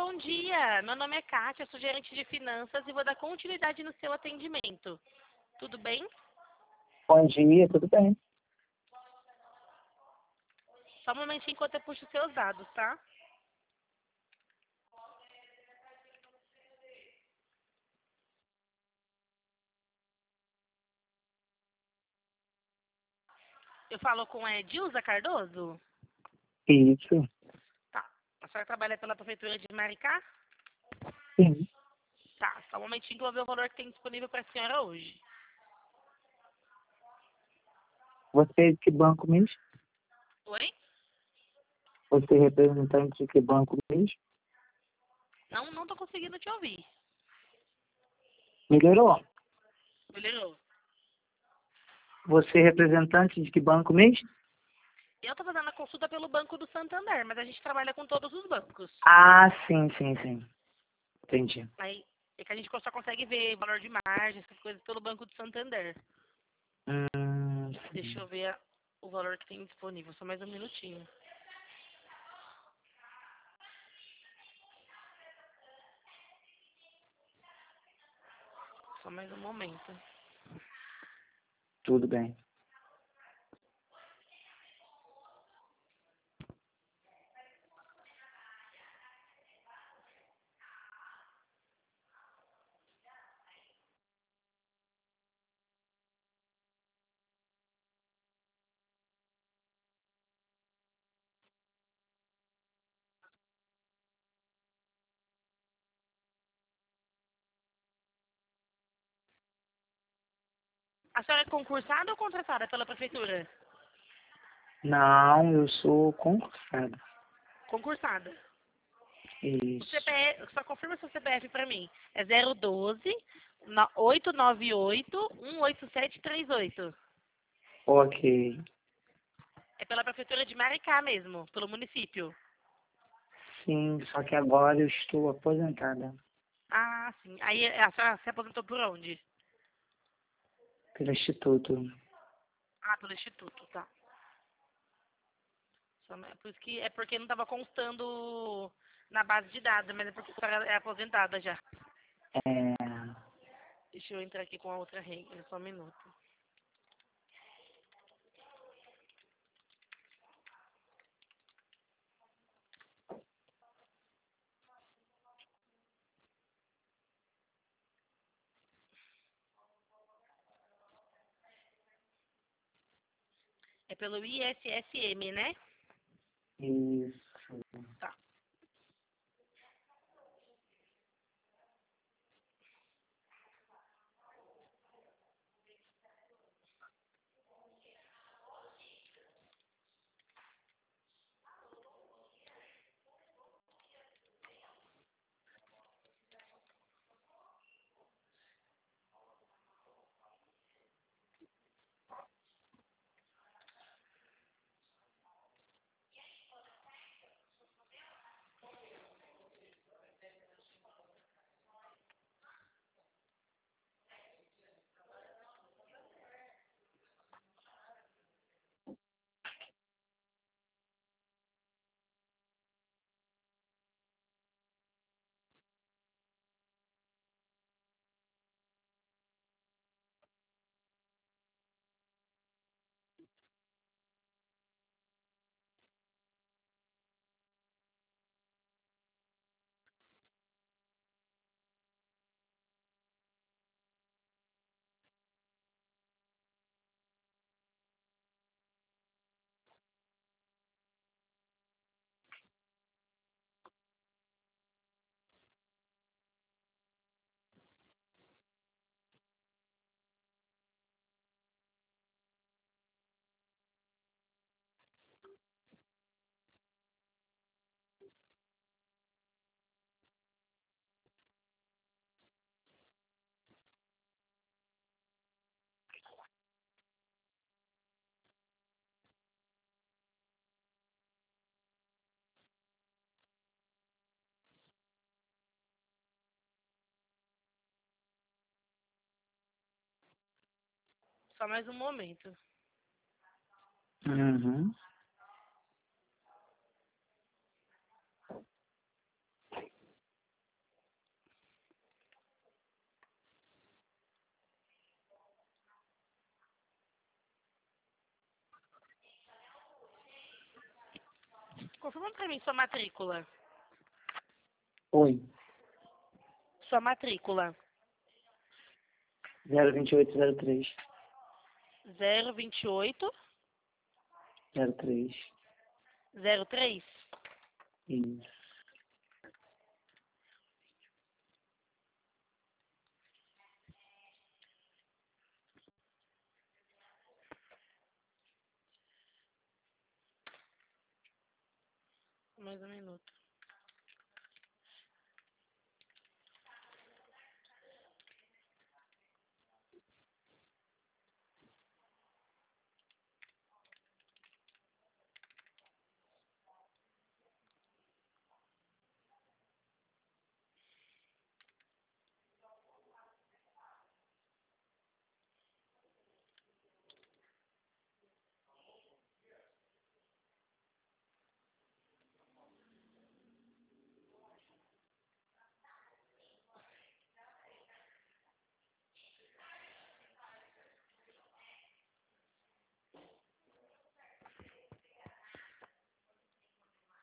bom dia. Meu nome é Kátia, sou gerente de finanças e vou dar continuidade no seu atendimento. Tudo bem? Bom dia, tudo bem? Só um momentinho enquanto eu puxo os seus dados, tá? Eu falo com a Edilza Cardoso? Isso, Tá. A senhora trabalha pela Prefeitura de Maricá? sim. Tá. Só um momentinho que eu vou ver o valor que tem disponível para a senhora hoje. Você é de que banco mesmo? Oi? Você é representante de que banco mesmo? Não tô conseguindo te ouvir. Melhorou? Melhorou. Você é representante de que banco mesmo? Eu tô fazendo a consulta pelo Banco do Santander, mas a gente trabalha com todos os bancos. Ah, sim, sim, sim. Entendi. Aí é que a gente só consegue ver valor de margem, essas coisas pelo Banco do Santander. Deixa Sim. eu ver o valor que tem disponível. Só mais um minutinho. Só mais um momento. Tudo bem. A senhora é concursada ou contratada pela prefeitura? Não, eu sou concursado. Concursada. O Isso. CPF, só confirma seu CPF pra mim. É 012 898 18738. Ok. É pela prefeitura de Maricá mesmo, pelo município. Sim, só que agora eu estou aposentada Ah, sim. Aí a senhora se aposentou por onde? pelo Instituto. Ah, pelo Instituto, tá. Por isso que é porque não estava constando na base de dados, mas é porque a senhora é aposentada já. É, Deixa eu entrar aqui com a outra regra, só um minuto. É pelo ISSM, né? isso. Tá. Só mais um momento. Uhum. confirma para mim sua matrícula. Oi. Sua matrícula. 02803. 028 03. 03. Isso. Mais um minuto.